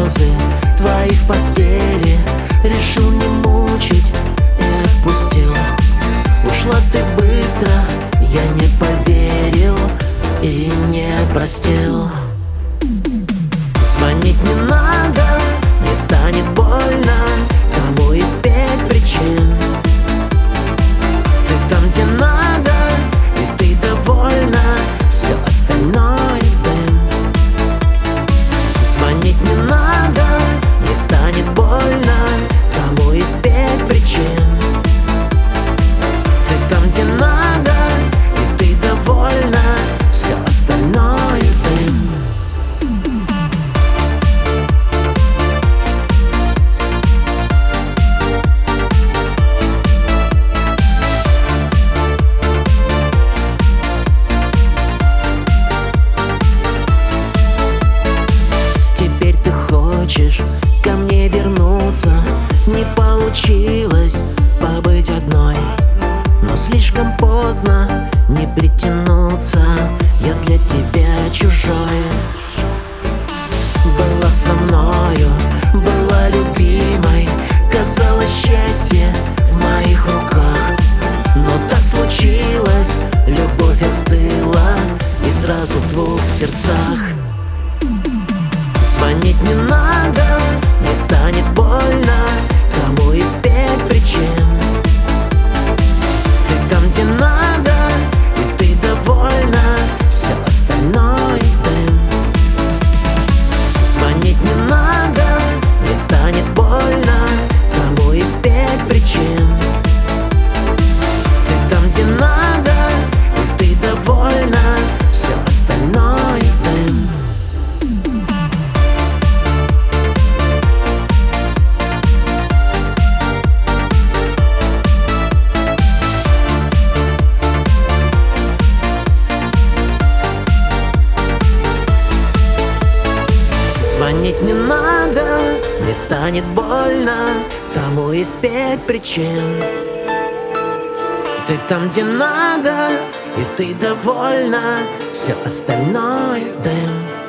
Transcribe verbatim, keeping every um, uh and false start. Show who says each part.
Speaker 1: слезы твои в постели, решил не мучить и отпустил. Ушла ты быстро, я не поверил и не простил. Звонить не надо, не станет больно, кому из пять причин. Ты там, где надо, и ты довольна, все остальное дым. Звонить не надо, не станет больно, кому из пять причин. Ты там, где надо, и ты довольна, все остальное дым. Теперь ты хочешь ко мне вернуться, не получилось побыть одной, но слишком поздно не притянуться, я для тебя чужой. Была со мною, была любимой, казалось, счастье в моих руках. Но так случилось, любовь остыла, и сразу в двух сердцах. Звонить не надо, не станет больно, кому из пять причин. Ты там, где надо, и ты довольна, все остальное дым. Звонить не надо, не станет больно, кому из пять причин. Ты там, где надо, и ты довольна, все остальное дым. Звонить не надо, не станет больно, тому есть пять причин. Ты там, где надо, и ты довольна, все остальное дым.